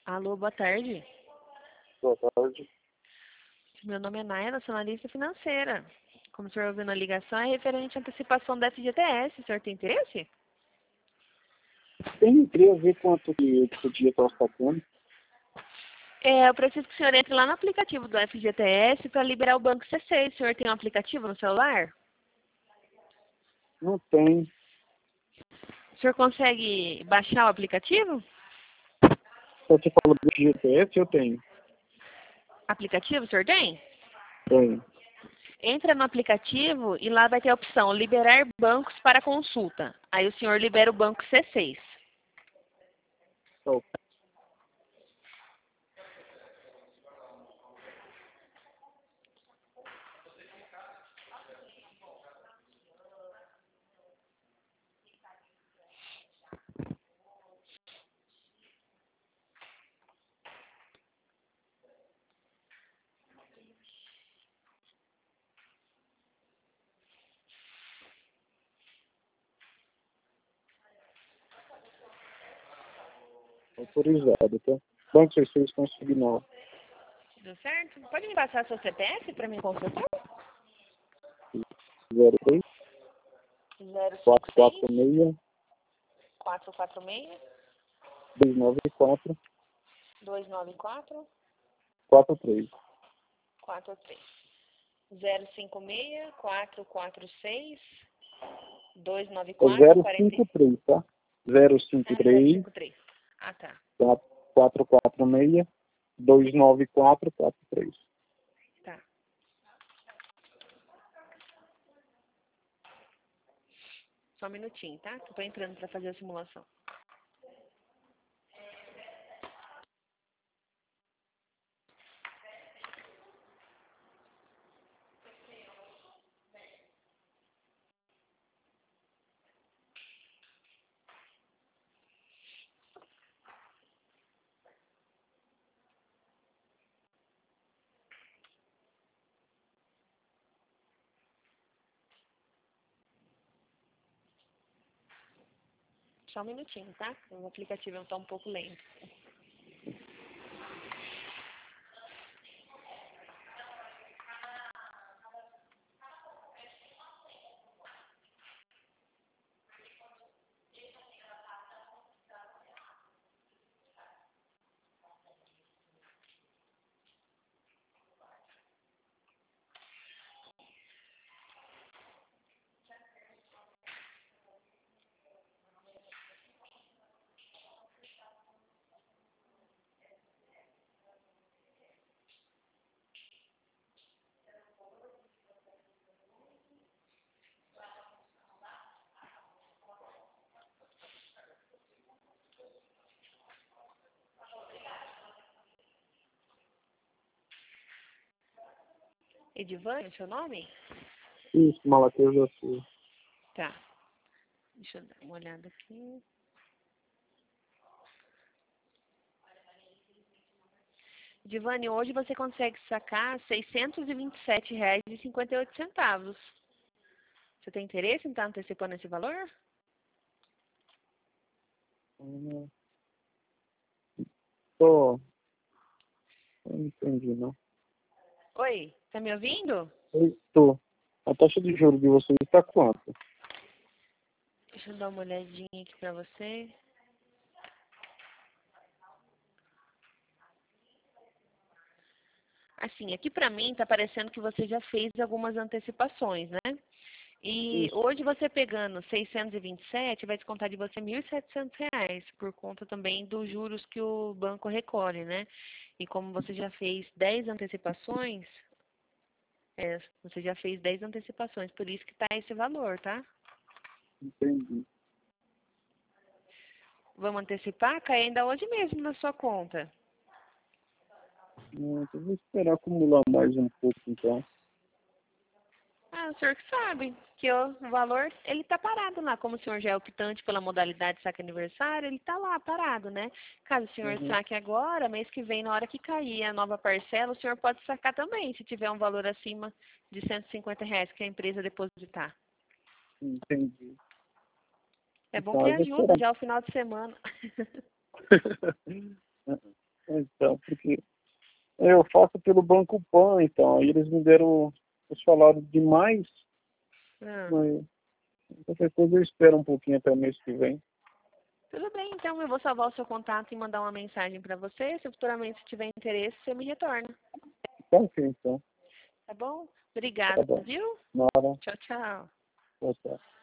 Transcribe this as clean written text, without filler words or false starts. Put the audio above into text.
Alô, boa tarde. Boa tarde. Meu nome é Naila, sou analista financeira. Como o senhor ouviu na ligação, é referente à antecipação da FGTS. O senhor tem interesse? Queria ver quanto que eu podia estar pagando. Eu preciso que o senhor entre lá no aplicativo do FGTS para liberar o Banco C6. O senhor tem um aplicativo no celular? Não tem. O senhor consegue baixar o aplicativo? Você falou do GPS, eu tenho. Aplicativo, o senhor tem? Tenho. Entra no aplicativo e lá vai ter a opção liberar bancos para consulta. Aí o senhor libera o Banco C6. Tá. Autorizado, tá? Banco 66 consignado. Deu certo? Pode me passar seu CPF para me consultar? 03 056 446 446 294 294 43. 43 056 446 294 43. 053, tá? Ah, 053 053. Ah, tá. 446 294 43. Tá. Só um minutinho, tá? Tô entrando para fazer a simulação. Só um minutinho, tá? O aplicativo está um pouco lento. Edivane, é seu nome? Isso, Malaquias da Silva. Tá. Deixa eu dar uma olhada aqui. Edivane, hoje você consegue sacar R$ 627,58. Você tem interesse em estar antecipando esse valor? Tô. Eu não entendi, não. Oi, tá me ouvindo? Tô. A taxa de juros de vocês está quanto? Deixa eu dar uma olhadinha aqui pra você. Assim, aqui pra mim tá parecendo que você já fez algumas antecipações, né? E Isso. hoje você pegando 627, vai descontar de você R$ 1.700, por conta também dos juros que o banco recolhe, né? E como você já fez 10 antecipações, você já fez 10 antecipações, por isso que tá esse valor, tá? Entendi. Vamos antecipar? Cai ainda hoje mesmo na sua conta. Então, eu vou esperar acumular mais um pouco, então. Ah, o senhor que sabe que o valor, ele tá parado lá. Como o senhor já é optante pela modalidade saque aniversário, ele tá lá parado, né? Caso o senhor Uhum. saque agora, mês que vem, na hora que cair a nova parcela, o senhor pode sacar também, se tiver um valor acima de R$ 150 que a empresa depositar. Entendi. É bom Então, que eu vou ajuda esperar. já o final de semana. Então, porque eu faço pelo Banco Pan, então, aí eles me deram, eles falaram demais, Ah, mas qualquer coisa eu espero um pouquinho até o mês que vem. tudo bem, então eu vou salvar o seu contato e mandar uma mensagem para você. Se futuramente tiver interesse, você me retorna. Tá ok, então. Tá bom? Tá Obrigada, bom. viu? Nada. Tchau, tchau. Tchau, tchau.